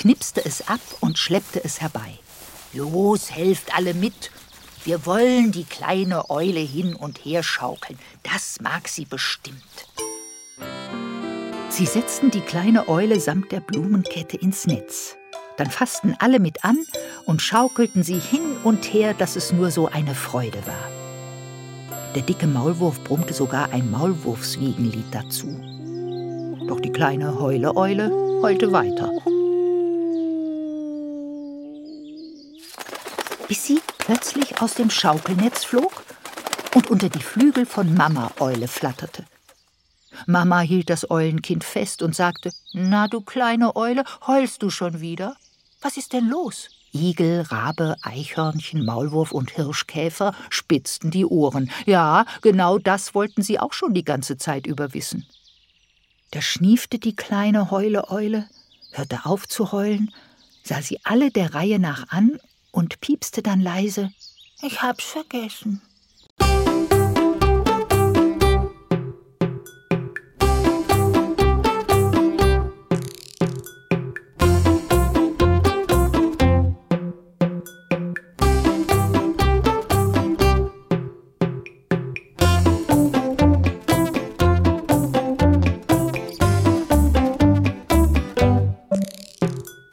knipste es ab und schleppte es herbei. »Los, helft alle mit! Wir wollen die kleine Eule hin und her schaukeln. Das mag sie bestimmt.« Sie setzten die kleine Eule samt der Blumenkette ins Netz. Dann fassten alle mit an und schaukelten sie hin und her, dass es nur so eine Freude war. Der dicke Maulwurf brummte sogar ein Maulwurfswiegenlied dazu. Doch die kleine Heule-Eule heulte weiter. Bis sie plötzlich aus dem Schaukelnetz flog und unter die Flügel von Mama-Eule flatterte. Mama hielt das Eulenkind fest und sagte: »Na, du kleine Eule, heulst du schon wieder? Was ist denn los?« Igel, Rabe, Eichhörnchen, Maulwurf und Hirschkäfer spitzten die Ohren. Ja, genau das wollten sie auch schon die ganze Zeit über wissen. Da schniefte die kleine Heule-Eule, hörte auf zu heulen, sah sie alle der Reihe nach an und piepste dann leise: »Ich hab's vergessen.«